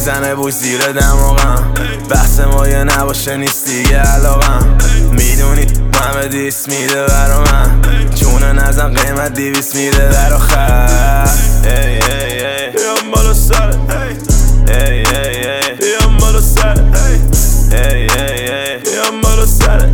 میزنه بوی زیر دماغم، بحث ما یه نباشه نیست دیگه علاقم. میدونی همه دیس میده برا من، چونه نزن قیمت 200 میده در آخر. بیام بالا سرت، بیام بالا سرت، بیام بالا سرت،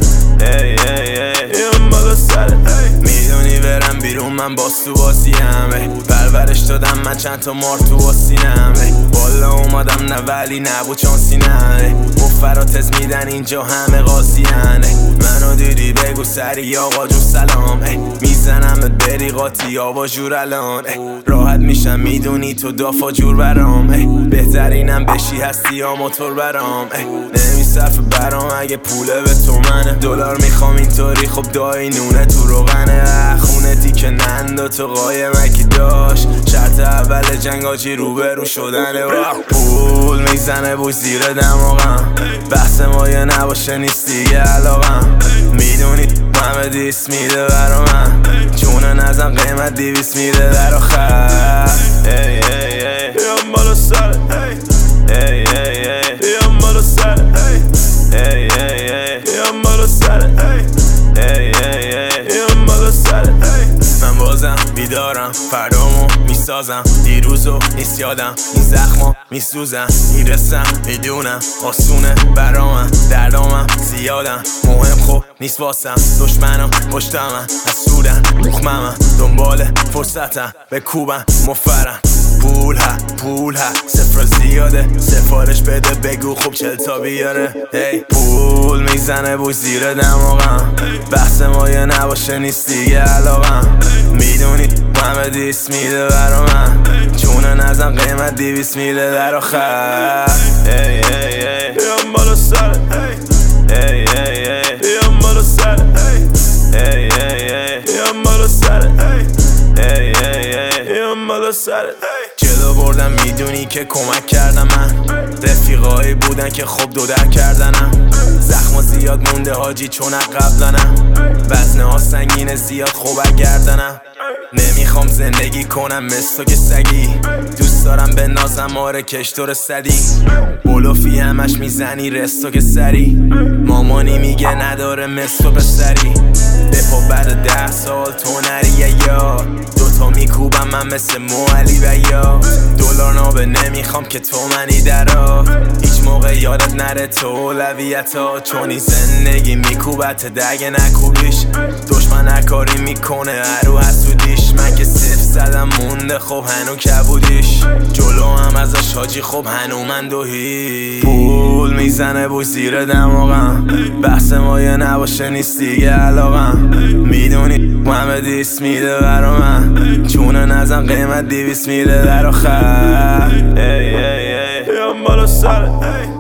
بیام بالا سرت. میدونی برم بیرون من باز تو بازیم، پرورش دادم من چند تا مار تو واسینم. بالا اومدم نه ولی نبود چانسی نه، مفراتز میدن اینجا همه قاضیان. منو دیدی بگو سری آقا جون سلام، میزنمت بری قاطی آبا جور الان. راحت میشم میدونی تو دافا جور برام، بهترینم بشی هستی یا موتور برام. نمیصرف برام اگه پوله به تو منه، دلار میخوام اینطوری خب دایی نونه تو روغنه. خونه تیکه نندا تو قایمکی داشت، شرط اول جنگ آجی روبرو شدنه. پول میزنه بوی زیر دماغم، بحث ما یه نباشه نیست دیگه علاقم. میدونی همه دیس میده برا من، چونه نزن قیمت 200 میده در آخر. بیام بالا سرت، بیام بالا سرت، بیام بالا سرت، بیام بالا سرت. من بازم بیدارم، فردامو میسازم، دیروزو نیست یادم، این زخما میسوزن. میرسم میدونم آسونه برا من، دردامم زیادم، مهم خوب نیست واسم. دشمنم پشتمن حسودن مخممن، دنبال فرصتم به کوبن مفرم. پول ها صفر زیاده، سفارش بده بگو خوب 40 تا بیاره. پول میزنه بوی زیر دماغم، بحث ما یه نباشه نیست دیگه علاقم. میدونی همه دیس میده برا من، چونه نزن قیمت 200 میده در آخر. بیام بالا سرت، بیام بالا سرت، بیام بالا سرت، بیام بالا سرت. جلو بردم میدونی که کمک کردم من، رفیقایی بودن که خب دو در کردنم. زخما زیاد مونده حاجی چون قبلنم، وزنه ها سنگینه زیاد خوب گردنم. نمیخوام زندگی کنم مثل تو که سگی، دوست دارم به نازم آره کشتور صدی. بلوفی همش میزنی رستو که سری، مامانی میگه نداره مثل تو پسری. بپا بعد 10 سال تو نری یا دوتا میکوبم من مثل موعلی و یا دلار نابه. نمیخوام که تو منی درا، هیچ موقع یادت نره تو اولویت ها، چونی زندگی میکوبت دگه نکوبیش. دشمن هرکاری میکنه هرو حسودیش، من که صفر زدم مونده خب هنو کبودیش. جلو هم ازش حاجی خب هنو من دوهی. پول میزنه بوی زیر دماغم، بحث ما یه نباشه نیست دیگه علاقم. میدونی همه دیس میده برا من، چونه نزن قیمت 200 میده در آخر. بیام بالا سرت،